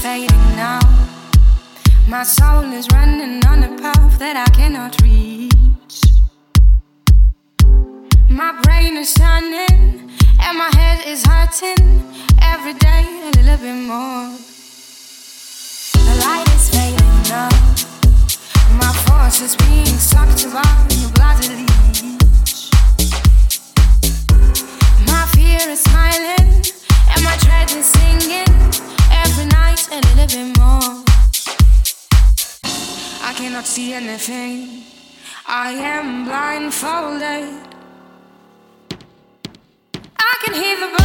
fading now. My soul is running on a path that I cannot reach. My brain is shining and my head is hurting. Every day a little bit more. The light is fading now. My force is being sucked by your bloody leech. My fear is smiling and my dread is singing. Every night a little bit more. I cannot see anything. I am blindfolded. I can hear the